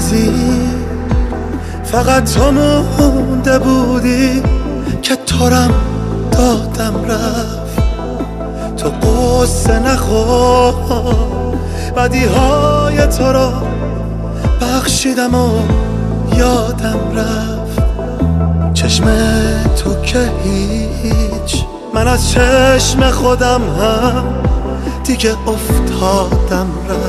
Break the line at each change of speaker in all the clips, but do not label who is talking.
از این فقط تو مونده بودی که تارم دادم رفت. تو قصه نخور، بدیهای تو را بخشیدم و یادم رفت. چشم تو که هیچ، من از چشم خودم هم دیگه افتادم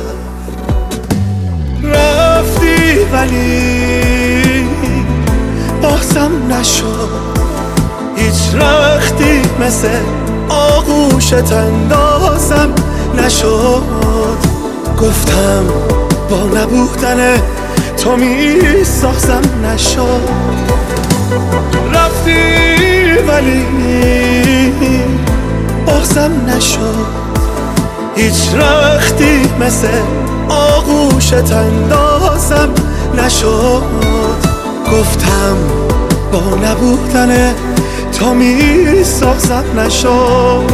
رفتی ولی بازم نشد هیچ رختی مثل آغوشت اندازم نشد. گفتم با نبودن تو میسازم نشد. رفتی ولی بازم نشد هیچ رختی مثل آغوشت اندازم نشد. گفتم با نبودن تو میسازم نشد.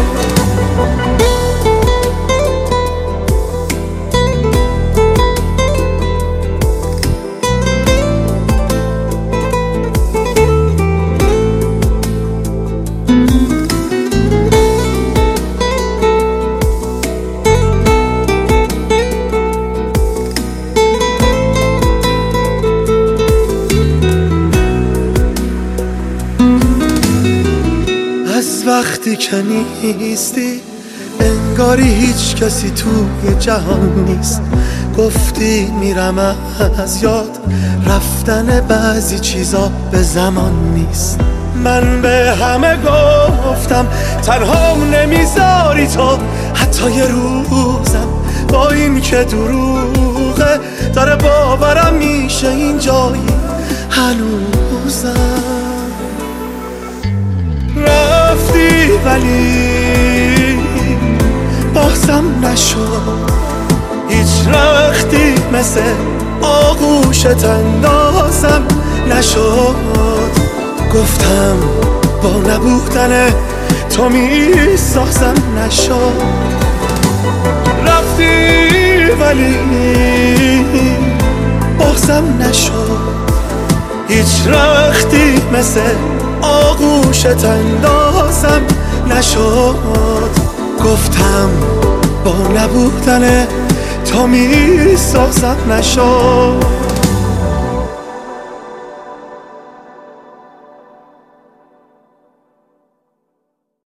از وقتی که نیستی انگاری هیچ کسی توی جهان نیست. گفتی میرم از یاد، رفتن بعضی چیزا به زمان نیست. من به همه گفتم تنهام نمیذاری تو، حتی یه روزم با این که دروغه داره باورم میشه اینجایی هنوزم. رفتی ولی بازم نشد هیچ رختی مثل آغوشت اندازم نشد. گفتم با نبودن تو میسازم نشد. رفتی ولی بازم نشد هیچ رختی مثل آغوشت اندازم نشد. گفتم با نبودن تو میسازم نشد.